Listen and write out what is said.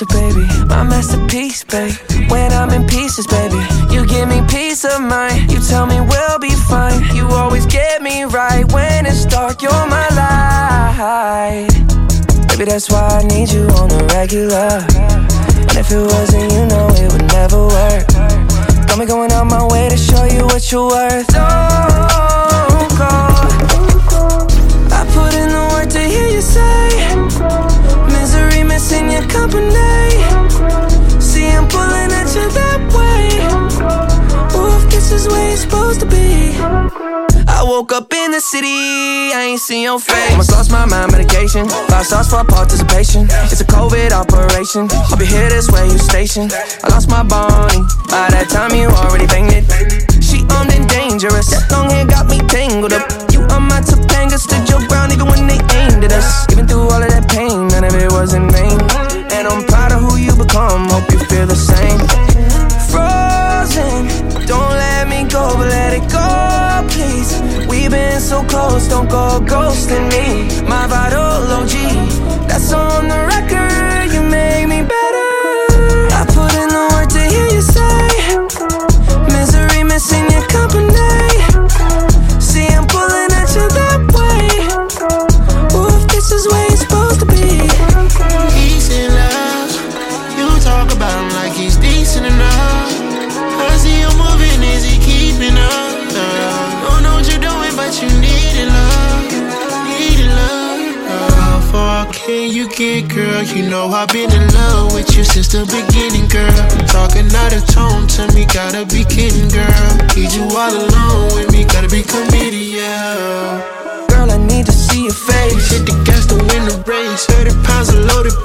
picture, baby. My masterpiece, babe. When I'm in pieces, baby, you give me peace of mind. You tell me we'll be fine. You always get me right when it's dark. You're my light. Baby, that's why I need you on the regular. And if it wasn't, you know it would never work. Got me going out my way to show you what you're worth. Don't go. I put in the work to hear you say misery missing your company. See, I'm pulling at you that way. Ooh, if this is where you're supposed to be. I woke up in the city, I ain't seen your face. Almost lost my mind, medication. 5 stars for participation. It's a COVID operation. I'll be here this way, you stationed. I lost my Bonnie. By that time you already banged it. She armed and dangerous. That long hair got me tangled up. You on my Topanga, stood your ground even when they aimed at us. Even through all of that pain, none of it was in vain. And I'm proud of who you become, hope you feel the same. Frozen, don't let me go, but let it go, please. We've been so close, don't go ghosting me. My vital OG, that's on the record. You make me better. I put in the work to hear you say misery missing your company. See, I'm pulling at you that way. Ooh, if this is where you're supposed to be. He's in love. You talk about him like he's decent enough. I see you moving, is he keeping up? Don't know what you're doing, but you need it, love. Need it, love. How far can you get, girl? You know I've been in love with you since the beginning, girl. Talking out of tone to me, gotta be kidding, girl. Need you all alone with me, gotta be committed, yeah. Girl, I need to see your face. Hit the gas to win the race. 30 pounds of loaded